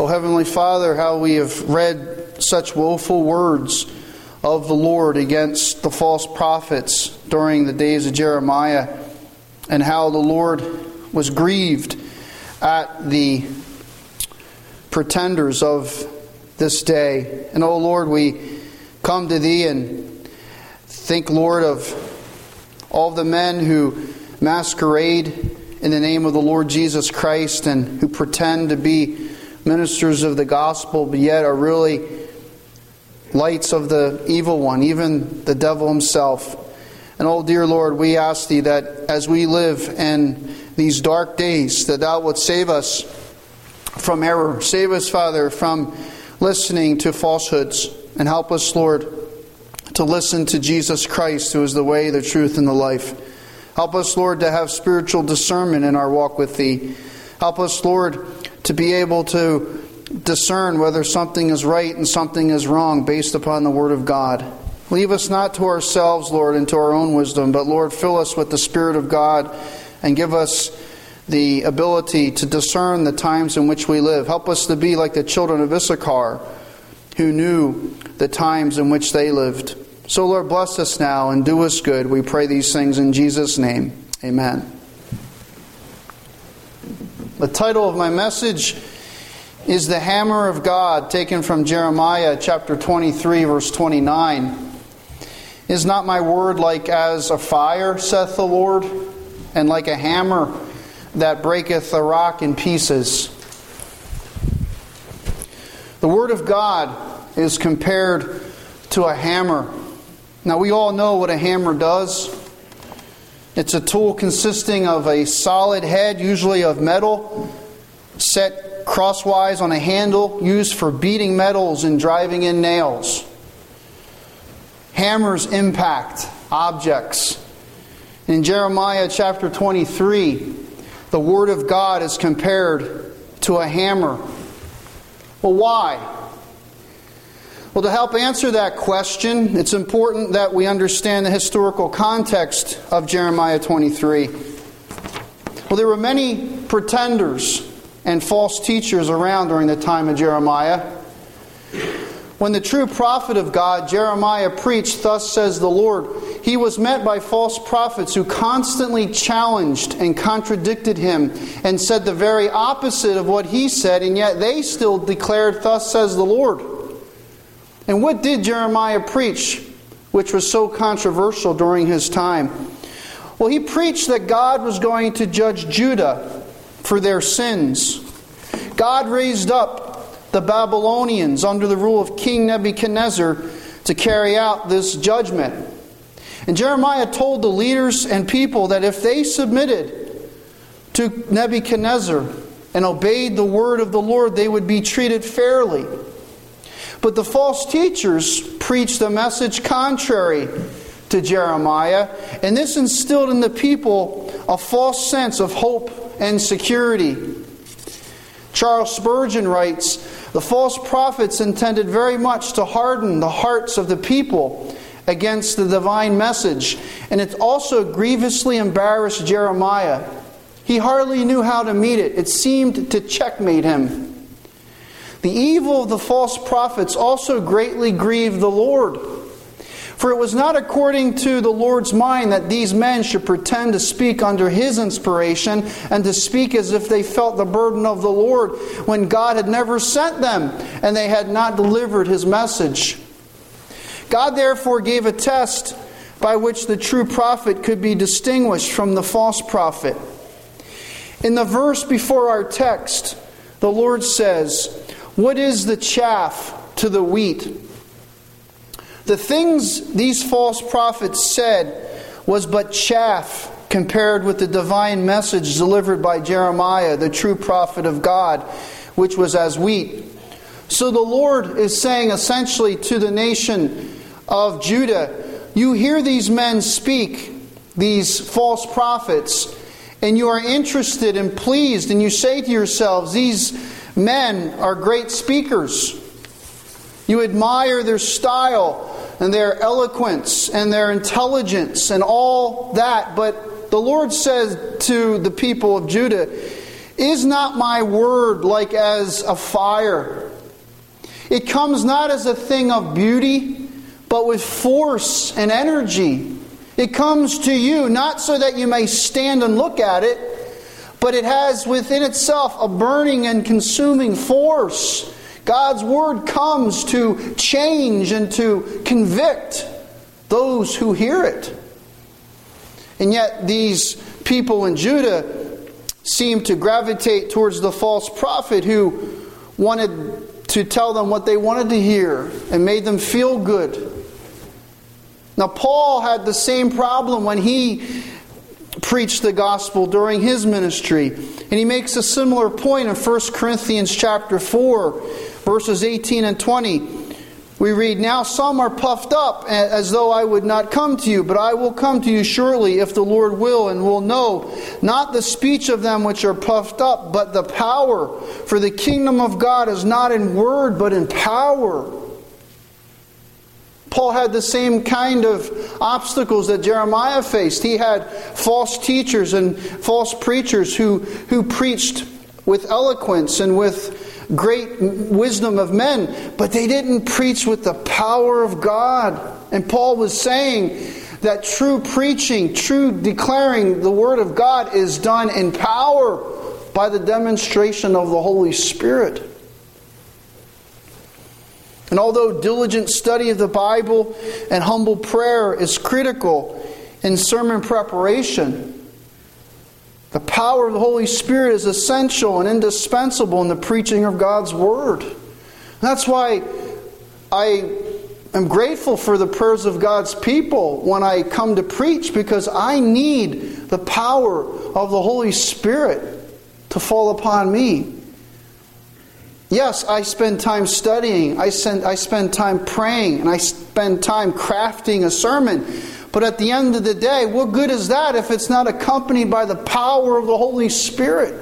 O Heavenly Father, how we have read such woeful words of the Lord against the false prophets during the days of Jeremiah, and how the Lord was grieved at the pretenders of this day. And, O Lord, we come to Thee and think, Lord, of all the men who masquerade in the name of the Lord Jesus Christ and who pretend to be ministers of the gospel, but yet are really lights of the evil one, even the devil himself. And, oh dear Lord, we ask Thee that as we live in these dark days, that Thou would save us from error. Save us, Father, from listening to falsehoods. And help us, Lord, to listen to Jesus Christ, who is the way, the truth, and the life. Help us, Lord, to have spiritual discernment in our walk with Thee. Help us, Lord, to be able to discern whether something is right and something is wrong based upon the Word of God. Leave us not to ourselves, Lord, and to our own wisdom, but, Lord, fill us with the Spirit of God and give us the ability to discern the times in which we live. Help us to be like the children of Issachar, who knew the times in which they lived. So, Lord, bless us now and do us good. We pray these things in Jesus' name. Amen. The title of my message is The Hammer of God, taken from Jeremiah chapter 23, verse 29. Is not my word like as a fire, saith the Lord, and like a hammer that breaketh a rock in pieces? The Word of God is compared to a hammer. Now, we all know what a hammer does. It's a tool consisting of a solid head, usually of metal, set crosswise on a handle, used for beating metals and driving in nails. Hammers impact objects. In Jeremiah chapter 23, the Word of God is compared to a hammer. Well, why? Well, to help answer that question, it's important that we understand the historical context of Jeremiah 23. Well, there were many pretenders and false teachers around during the time of Jeremiah. When the true prophet of God, Jeremiah, preached, "Thus says the Lord," he was met by false prophets who constantly challenged and contradicted him and said the very opposite of what he said, and yet they still declared, "Thus says the Lord." And what did Jeremiah preach, which was so controversial during his time? Well, he preached that God was going to judge Judah for their sins. God raised up the Babylonians under the rule of King Nebuchadnezzar to carry out this judgment. And Jeremiah told the leaders and people that if they submitted to Nebuchadnezzar and obeyed the word of the Lord, they would be treated fairly. But the false teachers preached a message contrary to Jeremiah, and this instilled in the people a false sense of hope and security. Charles Spurgeon writes, "The false prophets intended very much to harden the hearts of the people against the divine message, and it also grievously embarrassed Jeremiah. He hardly knew how to meet it. It seemed to checkmate him. The evil of the false prophets also greatly grieved the Lord. For it was not according to the Lord's mind that these men should pretend to speak under His inspiration and to speak as if they felt the burden of the Lord when God had never sent them and they had not delivered His message. God therefore gave a test by which the true prophet could be distinguished from the false prophet. In the verse before our text, the Lord says, "What is the chaff to the wheat?" The things these false prophets said was but chaff compared with the divine message delivered by Jeremiah, the true prophet of God, which was as wheat. So the Lord is saying essentially to the nation of Judah, you hear these men speak, these false prophets, and you are interested and pleased, and you say to yourselves, these men are great speakers. You admire their style and their eloquence and their intelligence and all that. But the Lord says to the people of Judah, Is not my word like as a fire? It comes not as a thing of beauty, but with force and energy. It comes to you not so that you may stand and look at it, but it has within itself a burning and consuming force. God's word comes to change and to convict those who hear it. And yet these people in Judah seemed to gravitate towards the false prophet who wanted to tell them what they wanted to hear and made them feel good. Now, Paul had the same problem when he preached the gospel during his ministry. And he makes a similar point in 1 Corinthians chapter 4, verses 18 and 20. We read, "Now some are puffed up as though I would not come to you, but I will come to you shortly if the Lord will, and will know not the speech of them which are puffed up, but the power. For the kingdom of God is not in word, but in power." Paul had the same kind of obstacles that Jeremiah faced. He had false teachers and false preachers who preached with eloquence and with great wisdom of men, but they didn't preach with the power of God. And Paul was saying that true preaching, true declaring the Word of God is done in power by the demonstration of the Holy Spirit. And although diligent study of the Bible and humble prayer is critical in sermon preparation, the power of the Holy Spirit is essential and indispensable in the preaching of God's Word. And that's why I am grateful for the prayers of God's people when I come to preach, because I need the power of the Holy Spirit to fall upon me. Yes, I spend time studying, I spend time praying, and I spend time crafting a sermon. But at the end of the day, what good is that if it's not accompanied by the power of the Holy Spirit?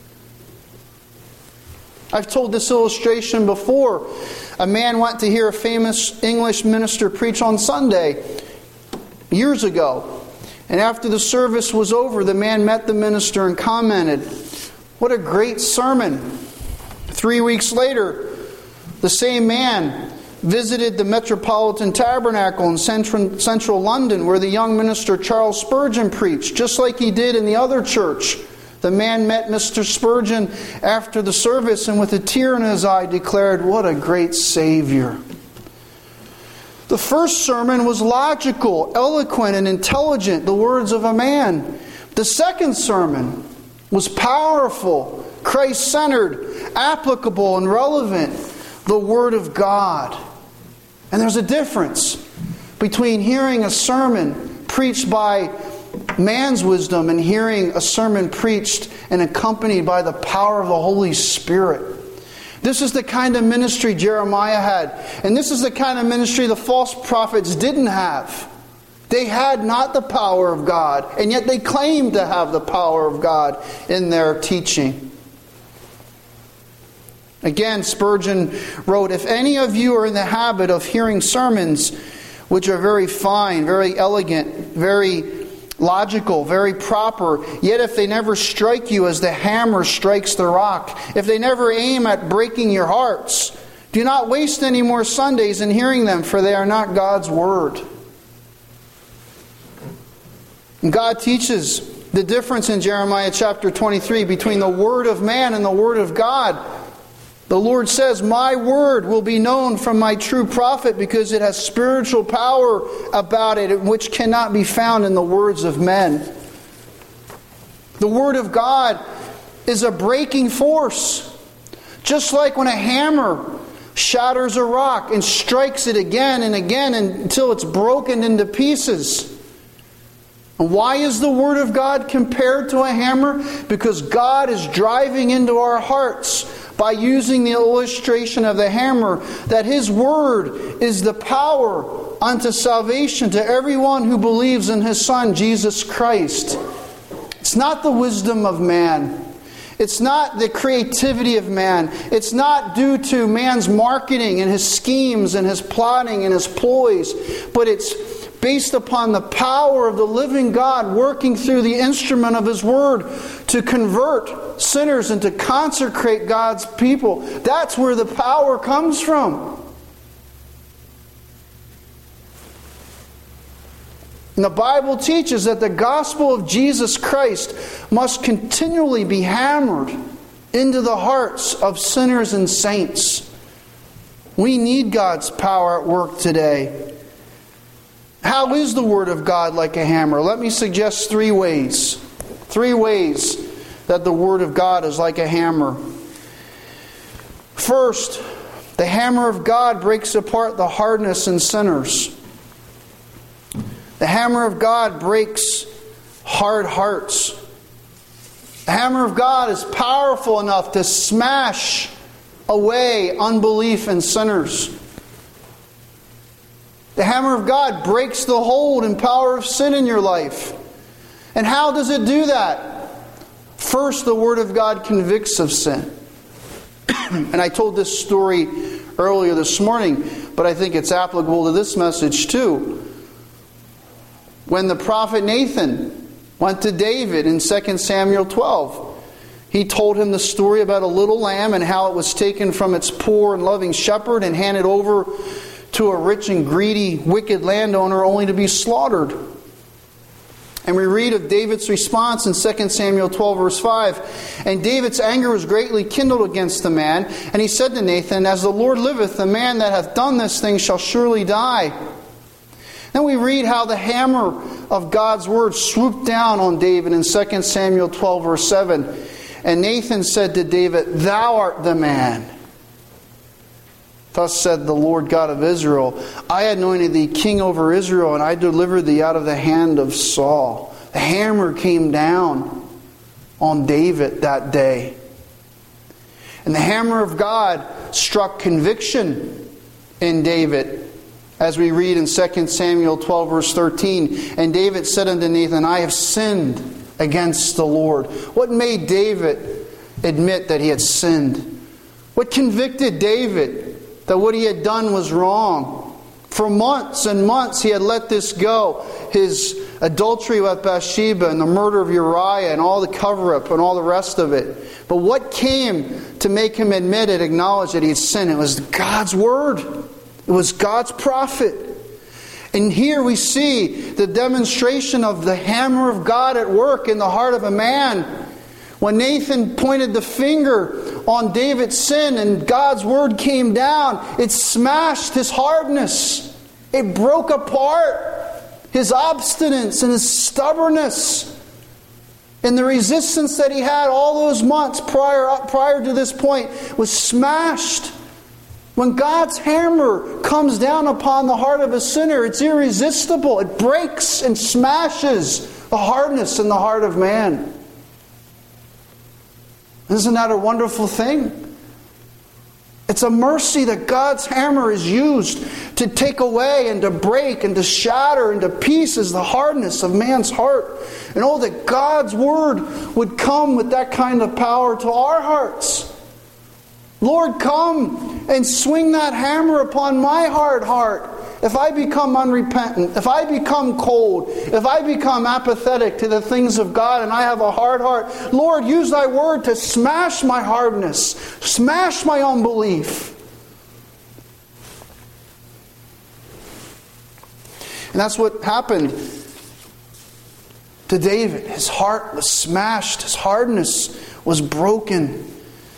I've told this illustration before. A man went to hear a famous English minister preach on Sunday years ago. And after the service was over, the man met the minister and commented, "What a great sermon." 3 weeks later, the same man visited the Metropolitan Tabernacle in central London, where the young minister Charles Spurgeon preached, just like he did in the other church. The man met Mr. Spurgeon after the service and with a tear in his eye declared, "What a great Savior." The first sermon was logical, eloquent, and intelligent, the words of a man. The second sermon was powerful, Christ-centered, applicable, and relevant, the Word of God. And there's a difference between hearing a sermon preached by man's wisdom and hearing a sermon preached and accompanied by the power of the Holy Spirit. This is the kind of ministry Jeremiah had. And this is the kind of ministry the false prophets didn't have. They had not the power of God, and yet they claimed to have the power of God in their teaching. Again, Spurgeon wrote, "If any of you are in the habit of hearing sermons which are very fine, very elegant, very logical, very proper, yet if they never strike you as the hammer strikes the rock, if they never aim at breaking your hearts, do not waste any more Sundays in hearing them, for they are not God's Word." And God teaches the difference in Jeremiah chapter 23 between the Word of man and the Word of God. The Lord says, "My word will be known from my true prophet because it has spiritual power about it, which cannot be found in the words of men." The Word of God is a breaking force. Just like when a hammer shatters a rock and strikes it again and again until it's broken into pieces. And why is the Word of God compared to a hammer? Because God is driving into our hearts by using the illustration of the hammer, that His Word is the power unto salvation to everyone who believes in His Son, Jesus Christ. It's not the wisdom of man. It's not the creativity of man. It's not due to man's marketing and his schemes and his plotting and his ploys. But it's based upon the power of the living God working through the instrument of His Word to convert sinners and to consecrate God's people. That's where the power comes from. And the Bible teaches that the gospel of Jesus Christ must continually be hammered into the hearts of sinners and saints. We need God's power at work today. How is the Word of God like a hammer? Let me suggest 3 ways. 3 ways that the Word of God is like a hammer. First, the hammer of God breaks apart the hardness in sinners. The hammer of God breaks hard hearts. The hammer of God is powerful enough to smash away unbelief in sinners. The hammer of God breaks the hold and power of sin in your life. And how does it do that? First, the Word of God convicts of sin. And I told this story earlier this morning, but I think it's applicable to this message too. When the prophet Nathan went to David in 2 Samuel 12, he told him the story about a little lamb and how it was taken from its poor and loving shepherd and handed over to a rich and greedy, wicked landowner only to be slaughtered. And we read of David's response in 2 Samuel 12 verse 5. And David's anger was greatly kindled against the man. And he said to Nathan, As the Lord liveth, the man that hath done this thing shall surely die. Then we read how the hammer of God's Word swooped down on David in 2 Samuel 12 verse 7. And Nathan said to David, Thou art the man. Thus said the Lord God of Israel, I anointed thee king over Israel, and I delivered thee out of the hand of Saul. The hammer came down on David that day. And the hammer of God struck conviction in David. As we read in 2 Samuel 12 verse 13, And David said unto Nathan, I have sinned against the Lord. What made David admit that he had sinned? What convicted David that what he had done was wrong? For months and months he had let this go. His adultery with Bathsheba and the murder of Uriah and all the cover-up and all the rest of it. But what came to make him admit and acknowledge that he had sinned? It was God's Word. It was God's prophet. And here we see the demonstration of the hammer of God at work in the heart of a man. When Nathan pointed the finger on David's sin and God's Word came down, it smashed his hardness. It broke apart his obstinance and his stubbornness. And the resistance that he had all those months prior to this point was smashed. When God's hammer comes down upon the heart of a sinner, it's irresistible. It breaks and smashes the hardness in the heart of man. Isn't that a wonderful thing? It's a mercy that God's hammer is used to take away and to break and to shatter into pieces the hardness of man's heart. And oh, that God's Word would come with that kind of power to our hearts. Lord, come and swing that hammer upon my hard heart. If I become unrepentant, if I become cold, if I become apathetic to the things of God and I have a hard heart, Lord, use Thy Word to smash my hardness, smash my unbelief. And that's what happened to David. His heart was smashed, his hardness was broken.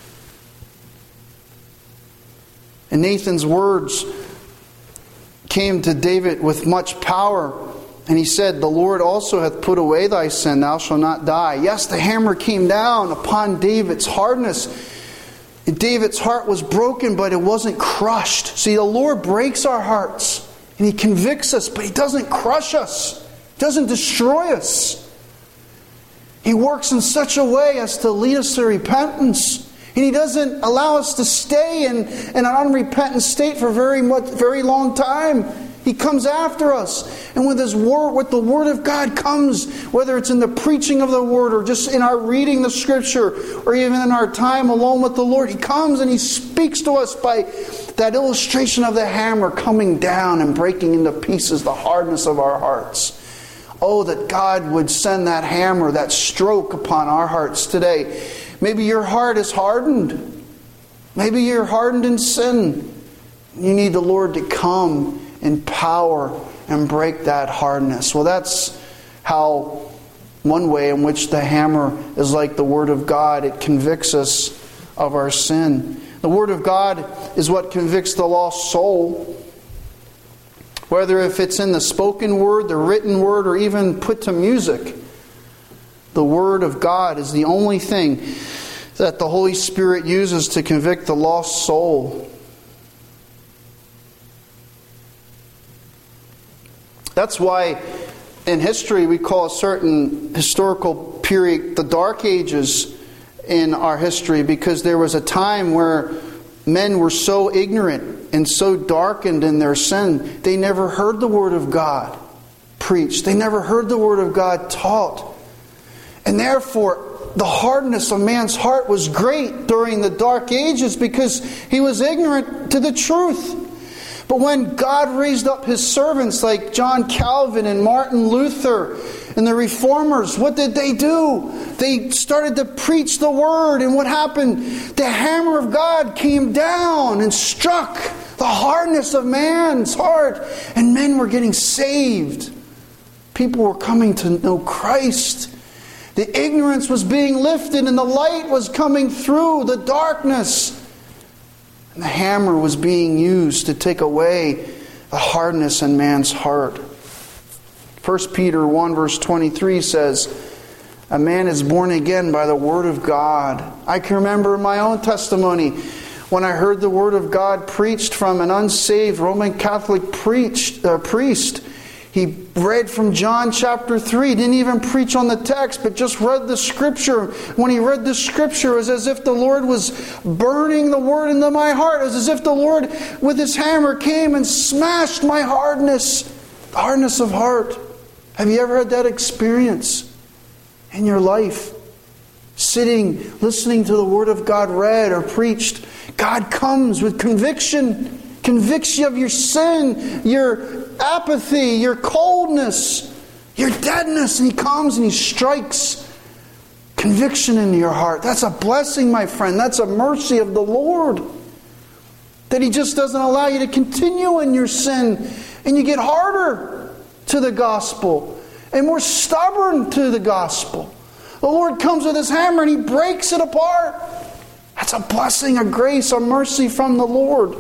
And Nathan's words came to David with much power. And he said, The Lord also hath put away thy sin, thou shalt not die. Yes, the hammer came down upon David's hardness. And David's heart was broken, but it wasn't crushed. See, the Lord breaks our hearts. And He convicts us, but He doesn't crush us. He doesn't destroy us. He works in such a way as to lead us to repentance. And He doesn't allow us to stay in an unrepentant state for very long time. He comes after us. And with His Word, with the Word of God comes, whether it's in the preaching of the Word or just in our reading the Scripture or even in our time alone with the Lord, He comes and He speaks to us by that illustration of the hammer coming down and breaking into pieces the hardness of our hearts. Oh, that God would send that hammer, that stroke upon our hearts today. Maybe your heart is hardened. Maybe you're hardened in sin. You need the Lord to come in power and break that hardness. Well, that's how one way in which the hammer is like the Word of God. It convicts us of our sin. The Word of God is what convicts the lost soul. Whether if it's in the spoken word, the written word, or even put to music, the Word of God is the only thing that the Holy Spirit uses to convict the lost soul. That's why in history we call a certain historical period the Dark Ages in our history, because there was a time where men were so ignorant and so darkened in their sin, they never heard the Word of God preached. They never heard the Word of God taught. And therefore, the hardness of man's heart was great during the Dark Ages because he was ignorant to the truth. But when God raised up His servants like John Calvin and Martin Luther and the Reformers, what did they do? They started to preach the Word. And what happened? The hammer of God came down and struck the hardness of man's heart. And men were getting saved. People were coming to know Christ. The ignorance was being lifted and the light was coming through the darkness. And the hammer was being used to take away the hardness in man's heart. 1 Peter 1 verse 23 says, a man is born again by the Word of God. I can remember in my own testimony when I heard the Word of God preached from an unsaved Roman Catholic priest. He read from John chapter 3. Didn't even preach on the text, but just read the Scripture. When he read the Scripture, it was as if the Lord was burning the Word into my heart. It was as if the Lord with His hammer came and smashed my hardness. The hardness of heart. Have you ever had that experience in your life? Sitting, listening to the Word of God read or preached. God comes with conviction. Convicts you of your sin, your apathy, your coldness, your deadness. And He comes and He strikes conviction into your heart. That's a blessing, my friend. That's a mercy of the Lord. That He just doesn't allow you to continue in your sin. And you get harder to the gospel. And more stubborn to the gospel. The Lord comes with His hammer and He breaks it apart. That's a blessing, a grace, a mercy from the Lord.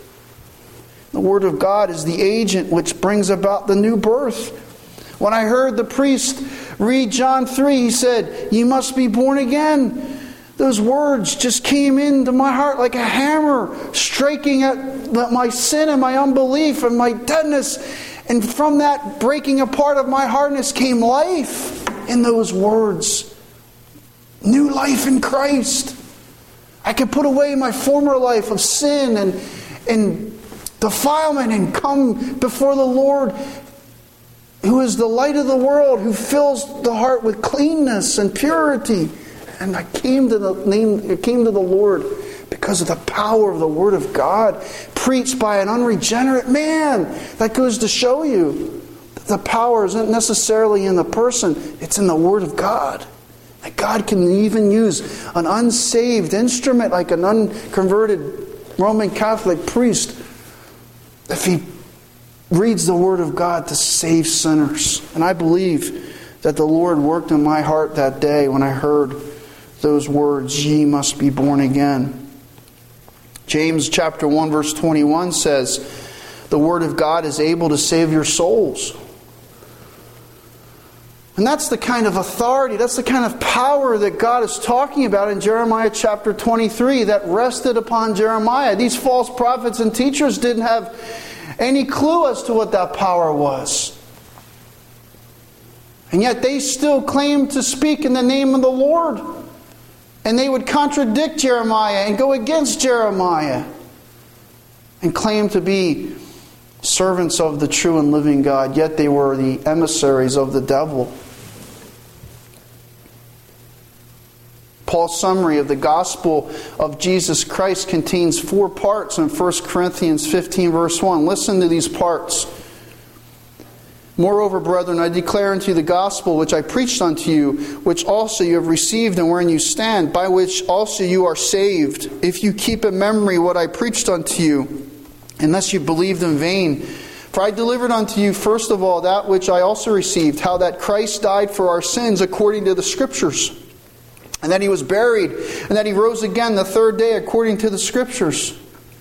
The Word of God is the agent which brings about the new birth. When I heard the priest read John 3, he said, you must be born again. Those words just came into my heart like a hammer, striking at my sin and my unbelief and my deadness. And from that breaking apart of my hardness came life in those words. New life in Christ. I could put away my former life of sin and defilement and come before the Lord, who is the light of the world, who fills the heart with cleanness and purity. And I came to the Lord because of the power of the Word of God, preached by an unregenerate man. That goes to show you that the power isn't necessarily in the person, it's in the Word of God. That God can even use an unsaved instrument like an unconverted Roman Catholic priest if he reads the Word of God to save sinners. And I believe that the Lord worked in my heart that day when I heard those words, ye must be born again. James chapter 1 verse 21 says, the Word of God is able to save your souls. And that's the kind of authority, that's the kind of power that God is talking about in Jeremiah chapter 23 that rested upon Jeremiah. These false prophets and teachers didn't have any clue as to what that power was. And yet they still claimed to speak in the name of the Lord. And they would contradict Jeremiah and go against Jeremiah and claim to be servants of the true and living God, yet they were the emissaries of the devil. Paul's summary of the gospel of Jesus Christ contains 4 parts in 1 Corinthians 15 verse 1. Listen to these parts. Moreover, brethren, I declare unto you the gospel which I preached unto you, which also you have received and wherein you stand, by which also you are saved, if you keep in memory what I preached unto you, unless you believed in vain. For I delivered unto you first of all that which I also received, how that Christ died for our sins according to the Scriptures, and that He was buried, and that He rose again the 3rd day according to the Scriptures.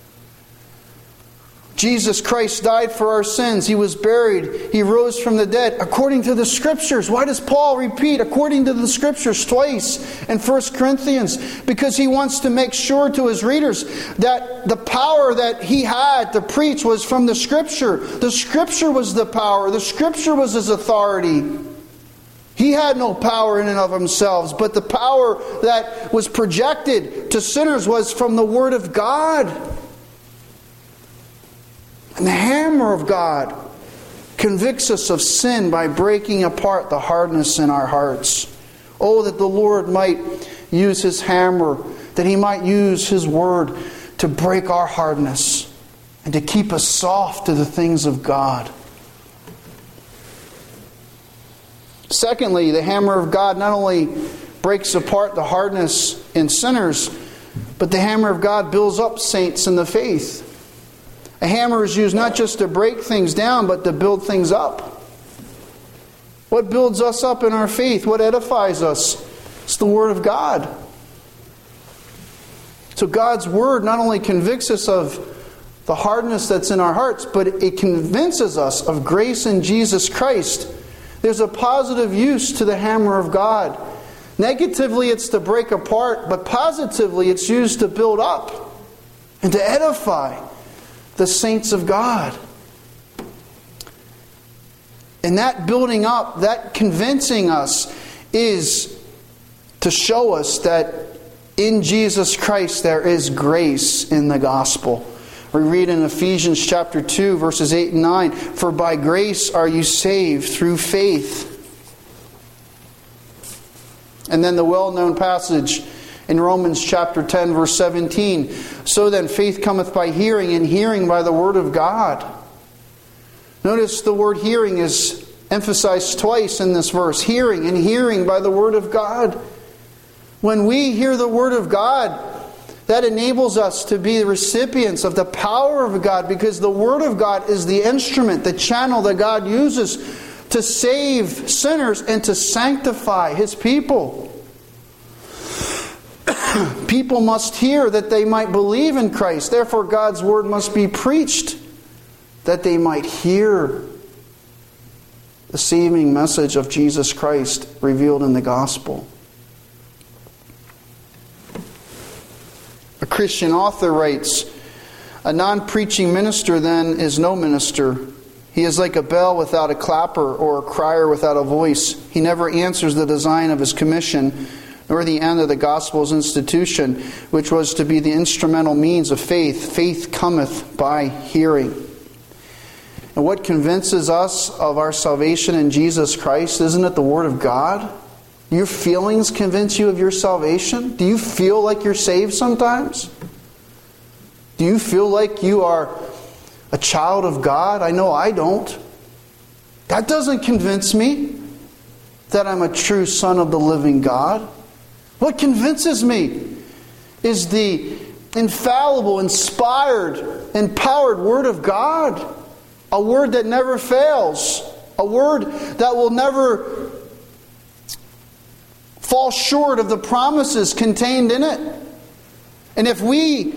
Jesus Christ died for our sins. He was buried. He rose from the dead according to the Scriptures. Why does Paul repeat according to the Scriptures twice in 1 Corinthians? Because he wants to make sure to his readers that the power that he had to preach was from the Scripture. The Scripture was the power. The Scripture was his authority. He had no power in and of himself, but the power that was projected to sinners was from the Word of God. And the hammer of God convicts us of sin by breaking apart the hardness in our hearts. Oh, that the Lord might use His hammer, that He might use His Word to break our hardness and to keep us soft to the things of God. Secondly, the hammer of God not only breaks apart the hardness in sinners, but the hammer of God builds up saints in the faith. A hammer is used not just to break things down, but to build things up. What builds us up in our faith? What edifies us? It's the Word of God. So God's Word not only convicts us of the hardness that's in our hearts, but it convinces us of grace in Jesus Christ. There's a positive use to the hammer of God. Negatively, it's to break apart, but positively, it's used to build up and to edify the saints of God. And that building up, that convincing us, is to show us that in Jesus Christ there is grace in the gospel. We read in Ephesians chapter 2, verses 8 and 9, "For by grace are you saved through faith." And then the well-known passage in Romans chapter 10, verse 17, "So then faith cometh by hearing, and hearing by the word of God." Notice the word hearing is emphasized twice in this verse. Hearing, and hearing by the word of God. When we hear the word of God, that enables us to be the recipients of the power of God, because the Word of God is the instrument, the channel that God uses to save sinners and to sanctify His people. People must hear that they might believe in Christ. Therefore, God's Word must be preached that they might hear the saving message of Jesus Christ revealed in the gospel. A Christian author writes, "A non-preaching minister then is no minister. He is like a bell without a clapper or a crier without a voice. He never answers the design of his commission, nor the end of the gospel's institution, which was to be the instrumental means of faith. Faith cometh by hearing." And what convinces us of our salvation in Jesus Christ? Isn't it the Word of God? Your feelings convince you of your salvation? Do you feel like you're saved sometimes? Do you feel like you are a child of God? I know I don't. That doesn't convince me that I'm a true son of the living God. What convinces me is the infallible, inspired, empowered Word of God. A Word that never fails. A Word that will never fall short of the promises contained in it. And if we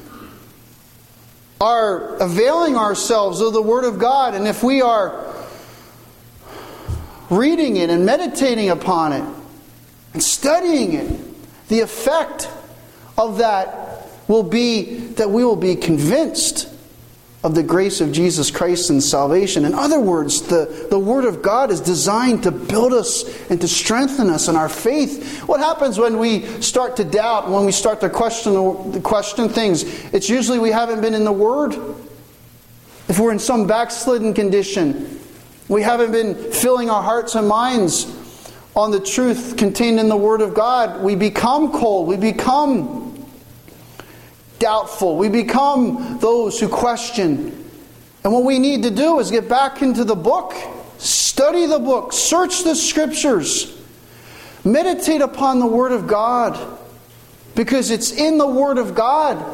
are availing ourselves of the Word of God, and if we are reading it and meditating upon it and studying it, the effect of that will be that we will be convinced of the grace of Jesus Christ and salvation. In other words, the Word of God is designed to build us and to strengthen us in our faith. What happens when we start to doubt, when we start to question things? It's usually we haven't been in the Word. if we're in some backslidden condition, we haven't been filling our hearts and minds on the truth contained in the Word of God, we become cold, we become doubtful, we become those who question. And what we need to do is get back into the book, study the book, search the Scriptures, meditate upon the Word of God, because it's in the Word of God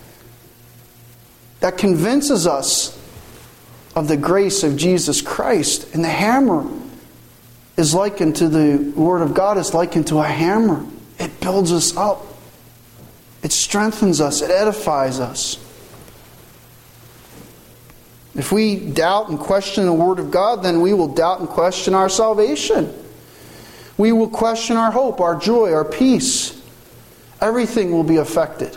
that convinces us of the grace of Jesus Christ. And the hammer is likened to the Word of God, is likened to a hammer. It builds us up. It strengthens us. It edifies us. If we doubt and question the Word of God, then we will doubt and question our salvation. We will question our hope, our joy, our peace. Everything will be affected.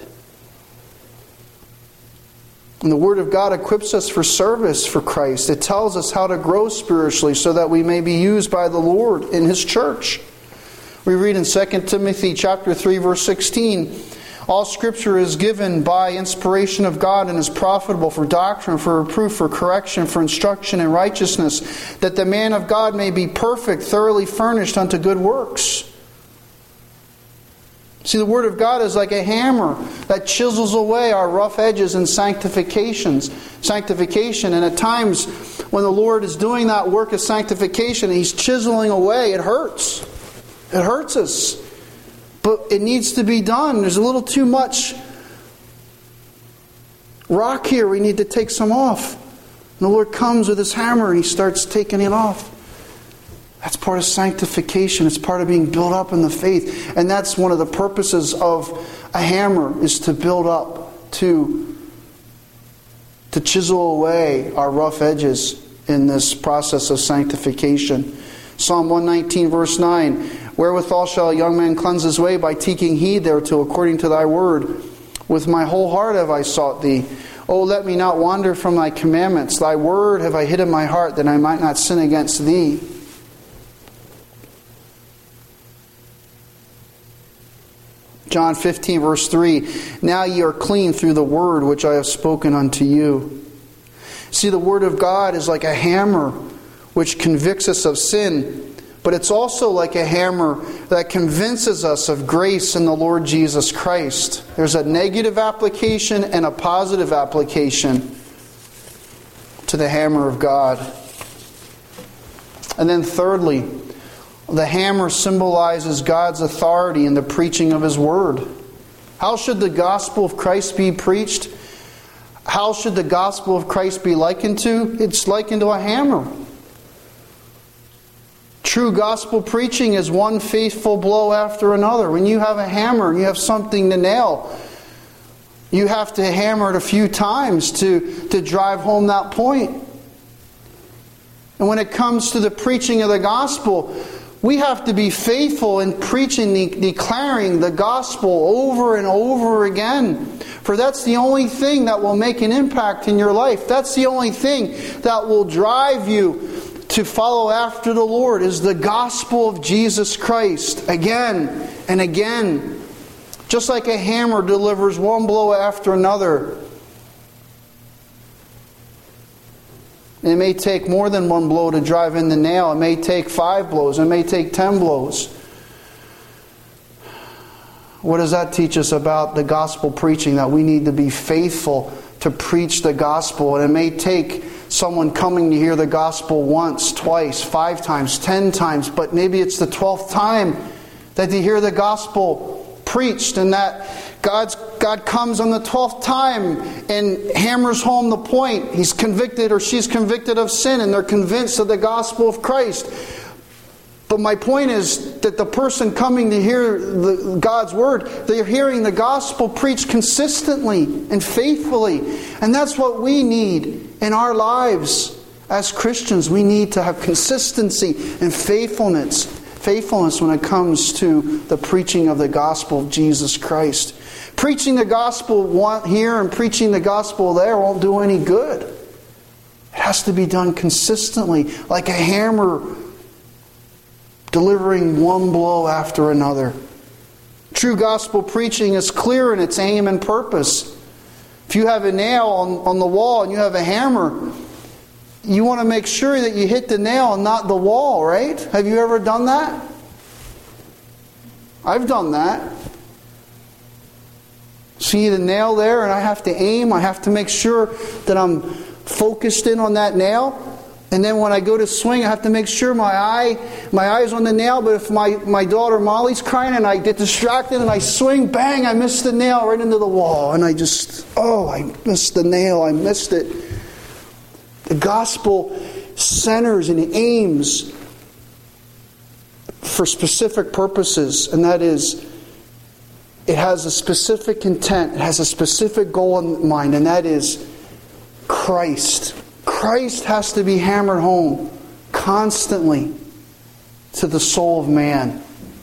And the Word of God equips us for service for Christ. It tells us how to grow spiritually so that we may be used by the Lord in His church. We read in 2 Timothy chapter 3, verse 16, all Scripture is given by inspiration of God and is profitable for doctrine, for reproof, for correction, for instruction in righteousness, that the man of God may be perfect, thoroughly furnished unto good works. See, the Word of God is like a hammer that chisels away our rough edges and sanctification. And at times when the Lord is doing that work of sanctification, He's chiseling away, it hurts. It hurts us. But it needs to be done. There's a little too much rock here. We need to take some off. And the Lord comes with His hammer and He starts taking it off. That's part of sanctification. It's part of being built up in the faith. And that's one of the purposes of a hammer, is to build up, to chisel away our rough edges in this process of sanctification. Psalm 119 verse 9, wherewithal shall a young man cleanse his way? By taking heed thereto according to thy word. With my whole heart have I sought thee. O let me not wander from thy commandments. Thy word have I hid in my heart, that I might not sin against thee. John 15 verse 3, now ye are clean through the word which I have spoken unto you. See, the Word of God is like a hammer which convicts us of sin, but it's also like a hammer that convinces us of grace in the Lord Jesus Christ. There's a negative application and a positive application to the hammer of God. And then thirdly, the hammer symbolizes God's authority in the preaching of His Word. How should the gospel of Christ be preached? How should the gospel of Christ be likened to? It's likened to a hammer. True gospel preaching is one faithful blow after another. When you have a hammer and you have something to nail, you have to hammer it a few times to drive home that point. And when it comes to the preaching of the gospel, we have to be faithful in preaching, declaring the gospel over and over again. For that's the only thing that will make an impact in your life. That's the only thing that will drive you to follow after the Lord, is the gospel of Jesus Christ again and again. Just like a hammer delivers one blow after another. It may take more than one blow to drive in the nail. It may take 5 blows. It may take 10 blows. What does that teach us about the gospel preaching? That we need to be faithful to preach the gospel. And it may take someone coming to hear the gospel once, twice, 5 times, 10 times. But maybe it's the 12th time that they hear the gospel preached, and that God comes on the 12th time and hammers home the point. He's convicted or she's convicted of sin, and they're convinced of the gospel of Christ. But my point is that the person coming to hear God's Word, they're hearing the gospel preached consistently and faithfully. And that's what we need in our lives as Christians. We need to have consistency and faithfulness when it comes to the preaching of the gospel of Jesus Christ. Preaching the gospel here and preaching the gospel there won't do any good. It has to be done consistently, like a hammer delivering one blow after another. True gospel preaching is clear in its aim and purpose. If you have a nail on the wall and you have a hammer, you want to make sure that you hit the nail and not the wall, right? Have you ever done that? I've done that. See the nail there, and I have to aim. I have to make sure that I'm focused in on that nail. And then when I go to swing, I have to make sure my eye's on the nail. But if my daughter Molly's crying and I get distracted and I swing, bang, I miss the nail right into the wall. And I missed the nail. I missed it. The gospel centers and aims for specific purposes, and that is, it has a specific intent, it has a specific goal in mind, and that is Christ. Christ has to be hammered home constantly to the soul of man.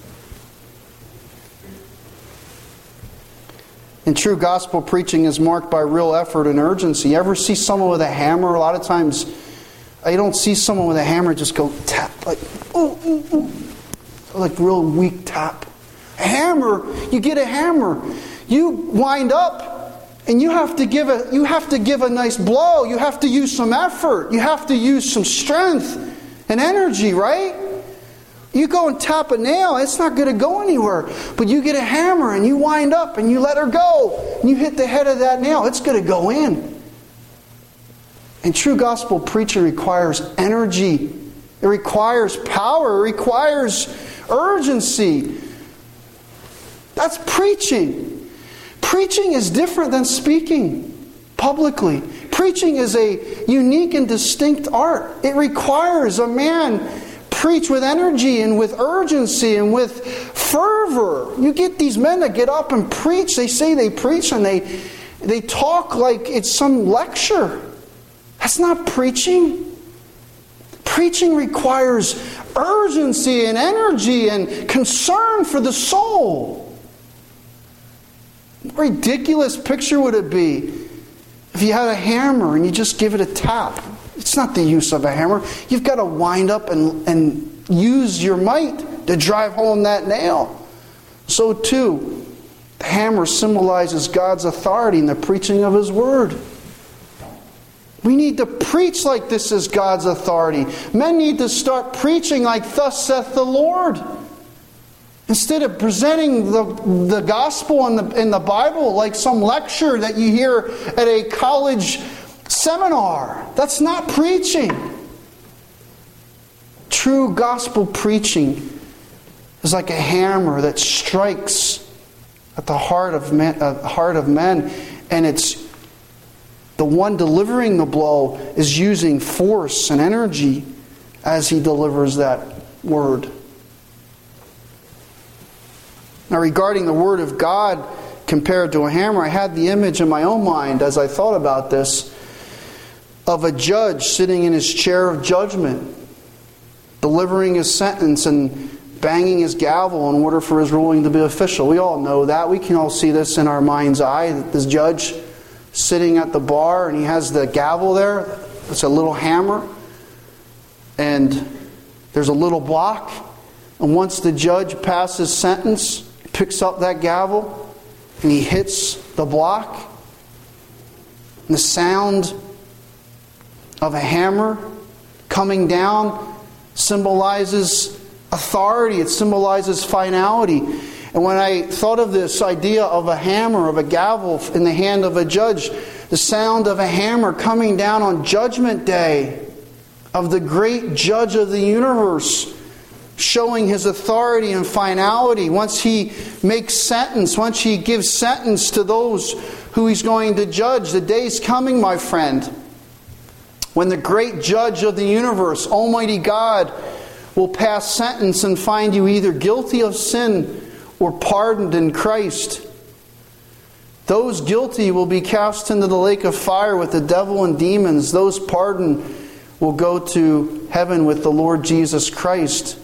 And true gospel preaching is marked by real effort and urgency. You ever see someone with a hammer? A lot of times, I don't see someone with a hammer just go tap, like, ooh, ooh, ooh. Like real weak tap. A hammer, you get a hammer, you wind up, and you have to give a nice blow. You have to use some effort. You have to use some strength and energy, right? You go and tap a nail, it's not going to go anywhere. But you get a hammer and you wind up and you let her go. And you hit the head of that nail, it's going to go in. And true gospel preaching requires energy. It requires power. It requires urgency. That's preaching. Preaching is different than speaking publicly. Preaching is a unique and distinct art. It requires a man preach with energy and with urgency and with fervor. You get these men that get up and preach. They say they preach and they talk like it's some lecture. That's not preaching. Preaching requires urgency and energy and concern for the soul. What a ridiculous picture would it be if you had a hammer and you just give it a tap? It's not the use of a hammer. You've got to wind up and use your might to drive home that nail. So too, the hammer symbolizes God's authority in the preaching of His Word. We need to preach like this is God's authority. Men need to start preaching like thus saith the Lord. Instead of presenting the gospel in the Bible like some lecture that you hear at a college seminar. That's not preaching. True gospel preaching is like a hammer that strikes at the heart of men, and it's the one delivering the blow is using force and energy as he delivers that word. Now, regarding the Word of God compared to a hammer, I had the image in my own mind as I thought about this of a judge sitting in his chair of judgment, delivering his sentence and banging his gavel in order for his ruling to be official. We all know that. We can all see this in our mind's eye, that this judge sitting at the bar and he has the gavel there. It's a little hammer. And there's a little block. And once the judge passes sentence, picks up that gavel and he hits the block. And the sound of a hammer coming down symbolizes authority. It symbolizes finality. And when I thought of this idea of a hammer, of a gavel in the hand of a judge, the sound of a hammer coming down on Judgment Day, of the great judge of the universe, showing his authority and finality. Once he makes sentence, once he gives sentence to those who he's going to judge, the day's coming, my friend, when the great judge of the universe, Almighty God, will pass sentence and find you either guilty of sin or pardoned in Christ. Those guilty will be cast into the lake of fire with the devil and demons. Those pardoned will go to heaven with the Lord Jesus Christ.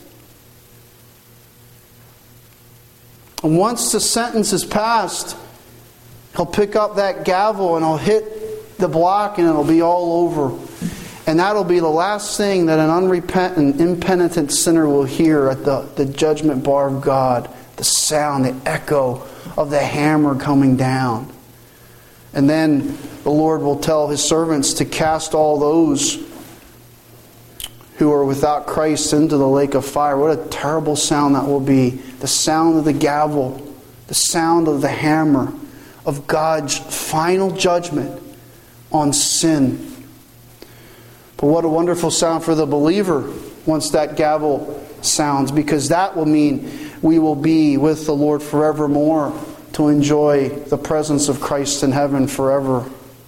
And once the sentence is passed, he'll pick up that gavel and he'll hit the block and it'll be all over. And that'll be the last thing that an unrepentant, impenitent sinner will hear at the judgment bar of God. The sound, the echo of the hammer coming down. And then the Lord will tell His servants to cast all those who are without Christ into the lake of fire. What a terrible sound that will be. The sound of the gavel, the sound of the hammer, of God's final judgment on sin. But what a wonderful sound for the believer once that gavel sounds, because that will mean we will be with the Lord forevermore to enjoy the presence of Christ in heaven forever.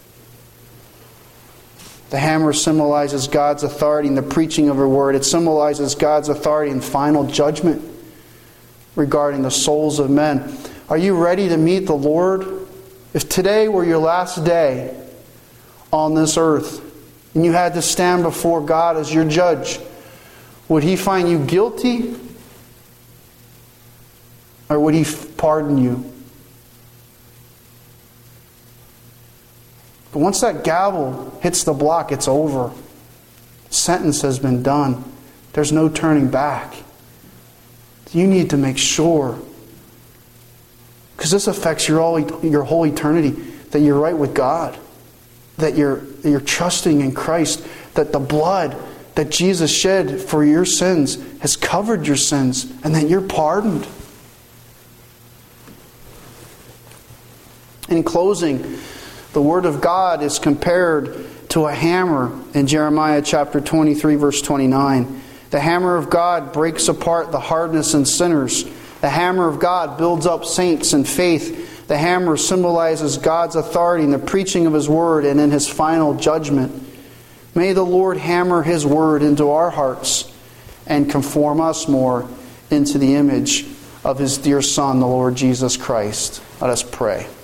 The hammer symbolizes God's authority in the preaching of Her word. It symbolizes God's authority in final judgment regarding the souls of men. Are you ready to meet the Lord? If today were your last day on this earth and you had to stand before God as your judge, would He find you guilty or would He pardon you? But once that gavel hits the block, it's over. Sentence has been done. There's no turning back. You need to make sure, because this affects your whole eternity, that you're right with God, that you're trusting in Christ, that the blood that Jesus shed for your sins has covered your sins, and that you're pardoned. In closing, the Word of God is compared to a hammer in Jeremiah chapter 23, verse 29. The hammer of God breaks apart the hardness in sinners. The hammer of God builds up saints in faith. The hammer symbolizes God's authority in the preaching of His Word and in His final judgment. May the Lord hammer His Word into our hearts and conform us more into the image of His dear Son, the Lord Jesus Christ. Let us pray.